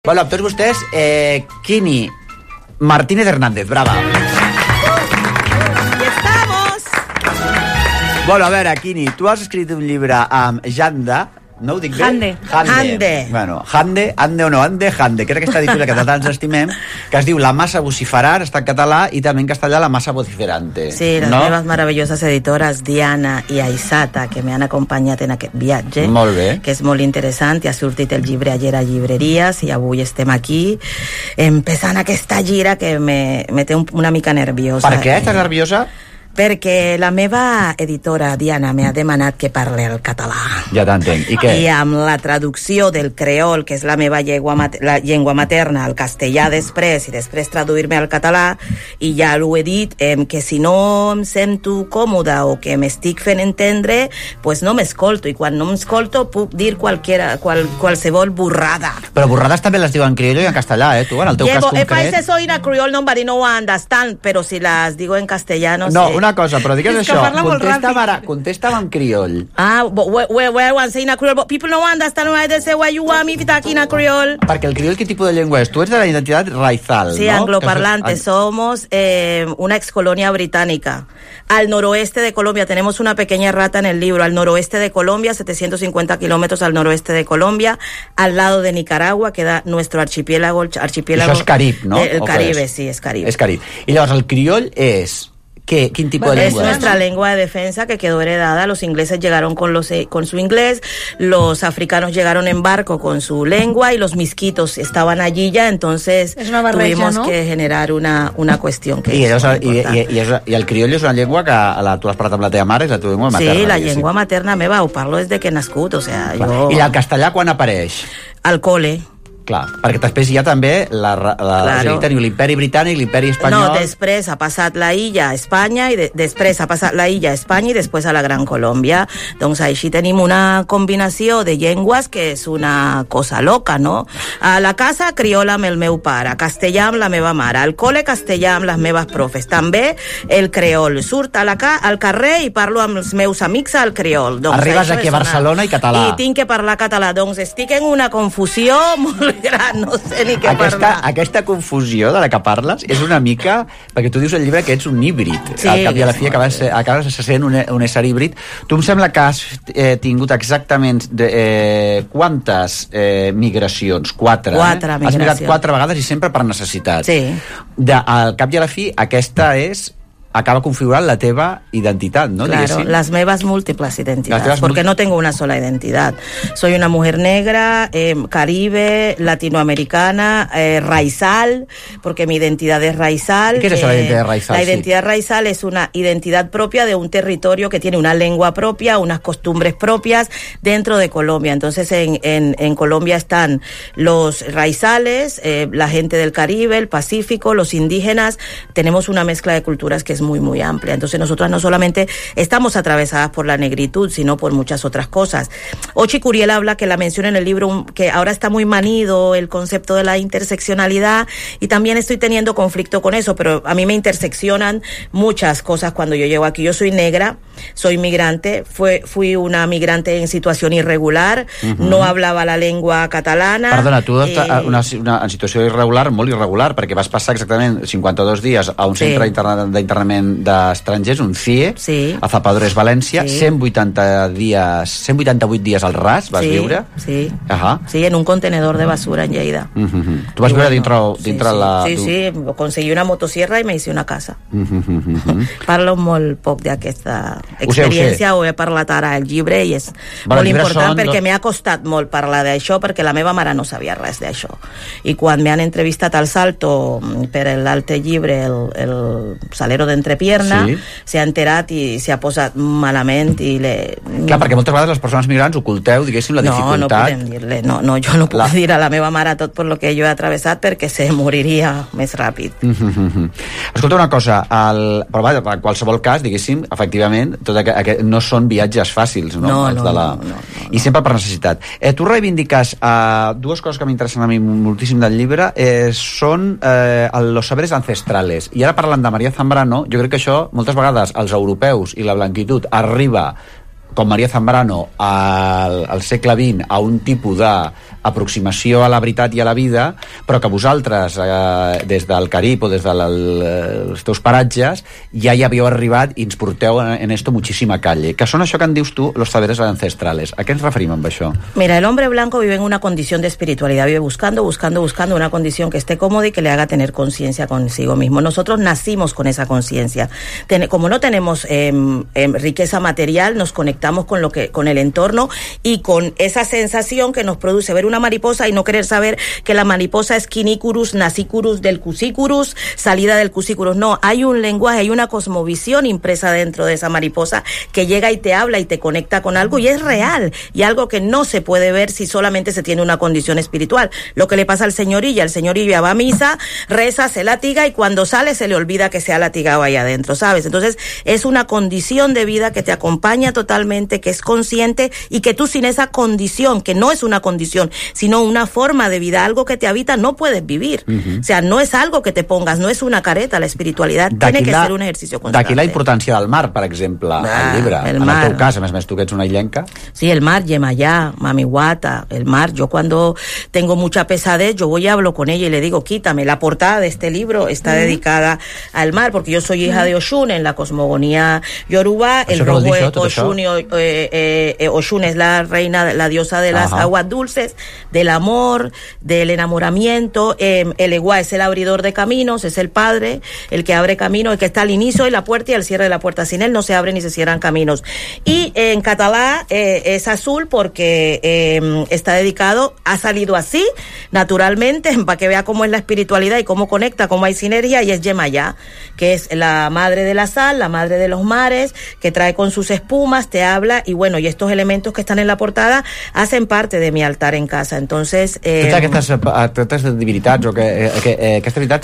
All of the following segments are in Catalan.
Bueno, tots vostès, Quini Martínez Hernández, brava. ¡Ya estamos! Bueno, a veure, Quini, tu has escrit un llibre amb Janda, no ho dic bé? Hande. Bueno, Hande o no, Hande, que és aquesta editorial que tant ens estimem, que es diu La Masa Vociferar, està en català, i també en castellà La Masa Vociferante. Sí, las nuevas maravillosas editoras Diana i Aisata, que me han acompanyat en aquest viatge. Molt bé. Que és molt interessant, i ha sortit el llibre ayer a llibreries, i avui estem aquí, empezant aquesta gira que me té una mica nerviosa. Per què? Estàs nerviosa? Perquè la meva editora, Diana, m'ha demanat que parli el català. Ja t'entenc. I què? I amb la traducció del creol, que és la meva llengua materna, al castellà després, i després traduir-me al català, i ja l'ho he dit, que si no em sento còmoda o que m'estic fent entendre, pues no m'escolto, i quan no m'escolto puc dir qualsevol burrada. Però burrades també les diu en criollo i en castellà, tu, en el teu cas concret. If I say soy in a creole, nobody no understand, però si las digo en castellano... No, una cosa, però digues això, contesta'm en crioll. Where one say in a creole, but people no understand why they say why you want me if talk in a creole. Perquè el crioll, ¿qué tipo de lengua es? Tú eres de la identidad raizal, sí, ¿no? Angloparlante. Somos una excolonia británica. Al noroeste de Colombia, tenemos una pequeña rata en el libro, al noroeste de Colombia, 750 kilómetros al noroeste de Colombia, al lado de Nicaragua, queda nuestro archipiélago. Això és Carib, no? El Caribe, sí, és Carib. És Carib. I llavors el crioll és... ¿Qué tipo de lengua? Es nuestra lengua de defensa que quedó heredada. Los ingleses llegaron con su inglés, los africanos llegaron en barco con su lengua y los misquitos estaban allí ya, entonces tuvimos que generar una cuestión que I el crioll és una llengua que tu has parlat amb la teva mare, és la teva llengua materna. Sí, la llengua materna meva, ho parlo des de que he nascut, o sea, jo... I el castellà quan apareix? Al cole. Clar, perquè després hi ha també teniu l'imperi britànic, l'imperi espanyol... No, després ha passat la illa a Espanya, i després ha passat la illa a Espanya i després a la Gran Colòmbia. Doncs així tenim una combinació de llengües que és una cosa loca, no? A la casa, criola amb el meu pare, castellà amb la meva mare, al cole, castellà amb les meves profes. També el creol. Surt al carrer i parlo amb els meus amics al creol. Doncs arribes aquí a Barcelona i català. I tinc que parlar català. Doncs estic en una confusió molt gran, no sé ni què parlar. Aquesta confusió de la que parles és una mica... Perquè tu dius al llibre que ets un híbrid. Sí, al cap i a la fi acabes sent un ésser híbrid. Tu em sembla que has tingut exactament quantes migracions? 4. 4 migracions. Has migrat 4 vegades i sempre per necessitat. Sí. Al cap i a la fi, aquesta acaba configurant la teva identidad, ¿no? Claro, las meves múltiples identidades, porque no tengo una sola identidad. Soy una mujer negra, caribe, latinoamericana, raizal, porque mi identidad es raizal. ¿Qué es eso, la identidad raizal? La identidad raizal es una identidad propia de un territorio que tiene una lengua propia, unas costumbres propias dentro de Colombia. Entonces, en Colombia están los raizales, la gente del Caribe, el Pacífico, los indígenas. Tenemos una mezcla de culturas que es muy, muy amplia. Entonces nosotras no solamente estamos atravesadas por la negritud, sino por muchas otras cosas. Ochi Curiel habla, que la menciona en el libro, que ahora está muy manido el concepto de la interseccionalidad, y también estoy teniendo conflicto con eso, pero a mí me interseccionan muchas cosas cuando yo llego aquí. Yo soy negra, soy migrante, fui una migrante en situación irregular, no hablava la lengua catalana. Perdona, tu en situació irregular, molt irregular, perquè vas passar exactament 52 dies a un centre d'internament d'estrangers, un CIE, a Zapadores, València, 188 dies al ras, vas viure? Sí, sí, en un contenedor de basura en Lleida. Tu vas viure dintre la... Sí, conseguí una motosierra i me hice una casa. Parlo molt poc d'aquesta experiència, ho he parlat ara al llibre, i és molt important perquè m'ha costat molt parlar d'això, perquè la meva mare no sabia res d'això. I quan m'han entrevistat al Salto per l'altre llibre, el Salero d'entrepierna, s'ha enterat i s'ha posat malament i Clar, perquè moltes vegades les persones migrants oculteu, diguéssim, la dificultat. No podem dir-le, jo no puc dir a la meva mare tot per lo que jo he atravessat, perquè se moriria més ràpid. Escolta una cosa, però vaja, en qualsevol cas, diguéssim, efectivament, no són viatges fàcils, no? I sempre per necessitat. Tu reivindiques dues coses que m'interessen a mi moltíssim del llibre, són los saberes ancestrales. I ara parlant de María Zambrano, jo crec que això moltes vegades els europeus i la blanquitud arriba com María Zambrano al segle XX a un tipus de aproximació a la veritat i a la vida, però que vosaltres, des del Carib o des dels teus paratges, ja hi havíeu arribat i ens porteu en esto muchísima calle, que són això que en dius tu, los saberes ancestrales. A què ens referim amb això? Mira, el hombre blanco vive en una condición de espiritualidad, vive buscando una condición que esté cómoda y que le haga tener conciencia consigo mismo. Nosotros nacimos con esa conciencia. Como no tenemos riqueza material, nos conectamos con el entorno y con esa sensación que nos produce ver una mariposa y no querer saber que la mariposa es quinicurus, nasicurus del cusicurus, salida del cusicurus. No, hay un lenguaje, hay una cosmovisión impresa dentro de esa mariposa que llega y te habla y te conecta con algo y es real y algo que no se puede ver si solamente se tiene una condición espiritual. Lo que le pasa al señorilla va a misa, reza, se latiga y cuando sale se le olvida que se ha latigado ahí adentro, ¿sabes? Entonces es una condición de vida que te acompaña totalmente, que es consciente y que tú sin esa condición, que no es una condición, sino una forma de vida, algo que te habita, no puedes vivir. O sea, no es algo que te pongas, no es una careta, la espiritualidad tiene que ser un ejercicio constante. D'aquí la importància del mar, per exemple, al llibre. El en mar. El teu cas, a més tu que ets una illenca. Sí, el mar, Yemayá, Mami Guata, el mar. Yo cuando tengo mucha pesadez, yo voy y hablo con ella y le digo, quítame. La portada de este libro está dedicada al mar, porque yo soy hija de Oshun en la cosmogonía yoruba. El robo Oshun es la reina, la diosa de las aguas dulces, del amor, del enamoramiento. El Eguá es el abridor de caminos, es el padre, el que abre caminos, el que está al inicio de la puerta y al cierre de la puerta. Sin él no se abren ni se cierran caminos. Y en catalá es azul porque está dedicado, ha salido así, naturalmente, para que vea cómo es la espiritualidad y cómo conecta, cómo hay sinergia, y es Yemayá, que es la madre de la sal, la madre de los mares, que trae con sus espumas, te habla, y bueno, y estos elementos que están en la portada hacen parte de mi altar en casa. Entonces... Aquestes divinitats, o aquestes divinitats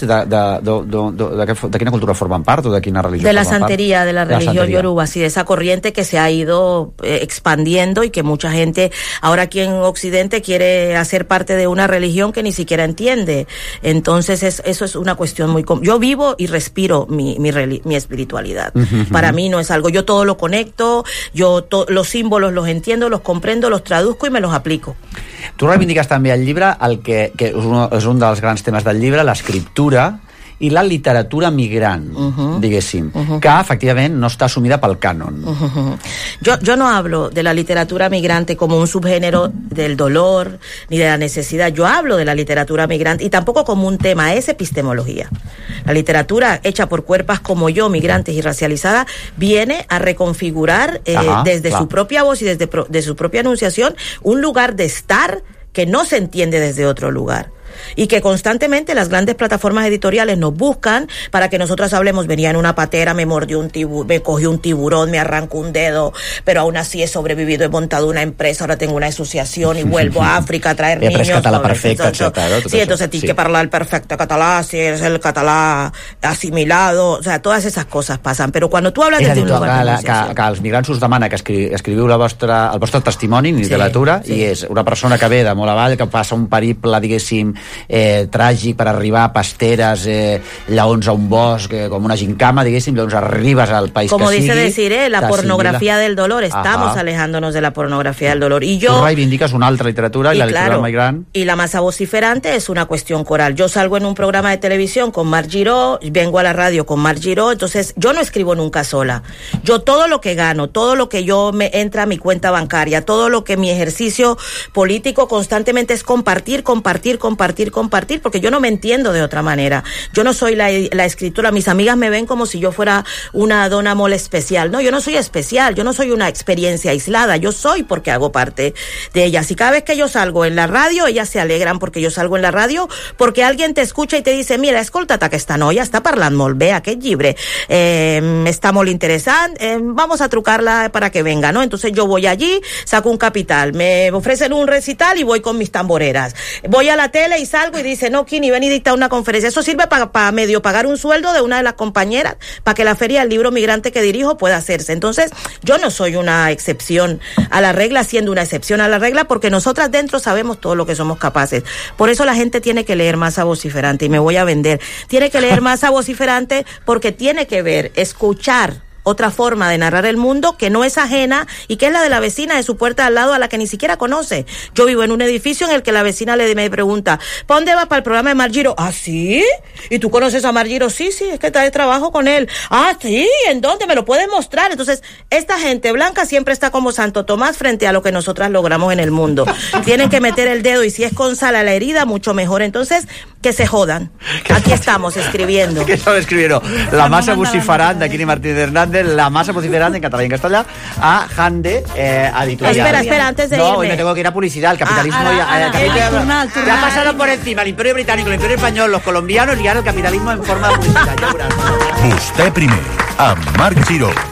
de quina cultura formen part o de quina religió formen part? De la santería, de la religión yoruba, sí, de esa corriente que se ha ido expandiendo y que mucha gente ahora aquí en Occidente quiere hacer parte de una religión que ni siquiera entiende. Entonces eso es una cuestión muy... Yo vivo y respiro mi espiritualidad. Para mí no es algo... Yo todo lo conecto, los símbolos los entiendo, los comprendo, los traduzco y me los aplico. Tu reivindiques també al llibre el que és un dels grans temes del llibre, l'escriptura i la literatura migrant, diguéssim, que efectivament no està assumida pel cànon. Yo no hablo de la literatura migrante como un subgénero del dolor ni de la necesidad. Yo hablo de la literatura migrante y tampoco como un tema, es epistemología. La literatura hecha por cuerpas como yo, migrantes y racializadas, viene a reconfigurar desde su propia voz y desde su propia enunciación un lugar de estar que no se entiende desde otro lugar. Y que constantemente las grandes plataformas editoriales nos buscan para que nosotros hablemos, venía en una patera, me mordió me cogió un tiburón, me arrancó un dedo, pero aún así he sobrevivido, he montado una empresa, ahora tengo una asociación y vuelvo a África a traer niños. He après català perfecte, etcétera. Sí, entonces tienes que hablar el perfecto català, si eres el català asimilado, o sea, todas esas cosas pasan, però quan tu hables desde un lugar de que els migrants us demana que escriviu el vostre testimoni en literatura, i és una persona que ve de molt avall, que passa un periple, diguéssim, tràgic per arribar a pasteres, lleons a un bosc, com una gincama, diguéssim, llavors arribes al país como que sigui. Como dice Desiree, la pornografía del dolor, estamos alejándonos de la pornografía del dolor. Y yo... Tú reivindicas una altra literatura y la literatura migrant. Y la masa vociferante es una cuestión coral. Yo salgo en un programa de televisión con Marc Giró, vengo a la radio con Marc Giró, entonces yo no escribo nunca sola. Yo todo lo que gano, todo lo que yo me entra a mi cuenta bancaria, todo lo que mi ejercicio político constantemente es compartir, porque yo no me entiendo de otra manera. Yo no soy la escritora, mis amigas me ven como si yo fuera una dona mole especial. No, yo no soy especial, yo no soy una experiencia aislada, yo soy porque hago parte de ellas. Y cada vez que yo salgo en la radio, ellas se alegran porque yo salgo en la radio, porque alguien te escucha y te dice, mira, escolta't aquesta noia, està parlant molt bé aquest llibre, està molt interessant, vamos a trucarla para que venga, ¿no? Entonces yo voy allí, saco un capital, me ofrecen un recital y voy con mis tamboreras. Voy a la tele y salgo y dice, no, Kini, ven y dicta una conferencia. Eso sirve para medio pagar un sueldo de una de las compañeras para que la feria del libro migrante que dirijo pueda hacerse. Entonces, yo no soy una excepción a la regla, siendo una excepción a la regla, porque nosotras dentro sabemos todo lo que somos capaces. Por eso la gente tiene que leer Masa Vociferante, y me voy a vender. Tiene que leer Masa Vociferante porque tiene que ver, escuchar, otra forma de narrar el mundo que no es ajena y que es la de la vecina de su puerta al lado a la que ni siquiera conoce. Yo vivo en un edificio en el que la vecina me pregunta, ¿para dónde vas? Para el programa de Margiro. ¿Ah, sí? ¿Y tú conoces a Margiro? Sí, es que trabajo con él. Ah, sí, ¿en dónde? ¿Me lo puedes mostrar? Entonces, esta gente blanca siempre está como Santo Tomás frente a lo que nosotras logramos en el mundo. Tienen que meter el dedo y si es con sal a la herida, mucho mejor. Entonces, que se jodan. Aquí estamos escribiendo. ¿Qué estaba escribiendo? La massa vociferant de Quini Martínez Hernández, la massa vociferant en català y en castellà, a Hande Editorial. Espera, antes de irme. No, hoy me tengo que ir a publicidad, el capitalismo ya ha pasado por encima, el Imperio Británico, el Imperio Español, los colombianos y ahora el capitalismo en forma de publicidad. Vostè primer, amb Marc Giró.